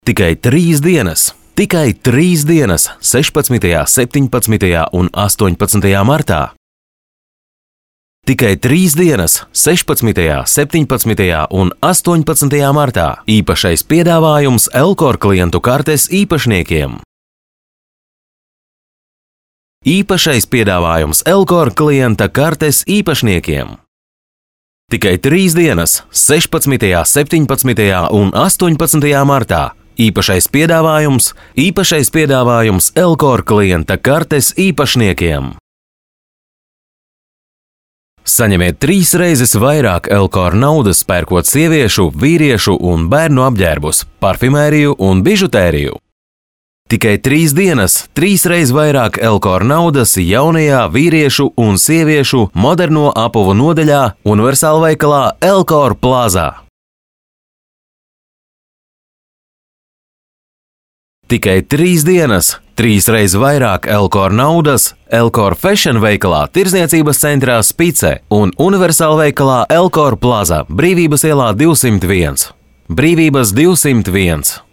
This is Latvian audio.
Tikai 3 dienas. Tikai 3 dienas 16., 17. un 18. martā. Tikai 3 dienas 16., 17. un 18. martā. Īpašais piedāvājums Elkor klientu kartes īpašniekiem. Īpašais piedāvājums Elkor klienta kartes īpašniekiem. Tikai 3 dienas 16., 17. un 18. martā. Īpašais piedāvājums Elkor klienta kartes īpašniekiem. Saņemiet 3 reizes vairāk Elkor naudas, pērkot sieviešu, vīriešu un bērnu apģērbus, parfimēriju un bižutēriju. Tikai 3 dienas, 3 reizes vairāk Elkor naudas jaunajā vīriešu un sieviešu moderno apuvu nodaļā Universāla veikalā Elkor Plazā. Tikai 3 dienas, 3 reizes vairāk Elkor naudas Elkor Fashion veikalā Tirdzniecības centrā Spice un Universāla veikalā Elkor Plaza, Brīvības ielā 201. Brīvības 201.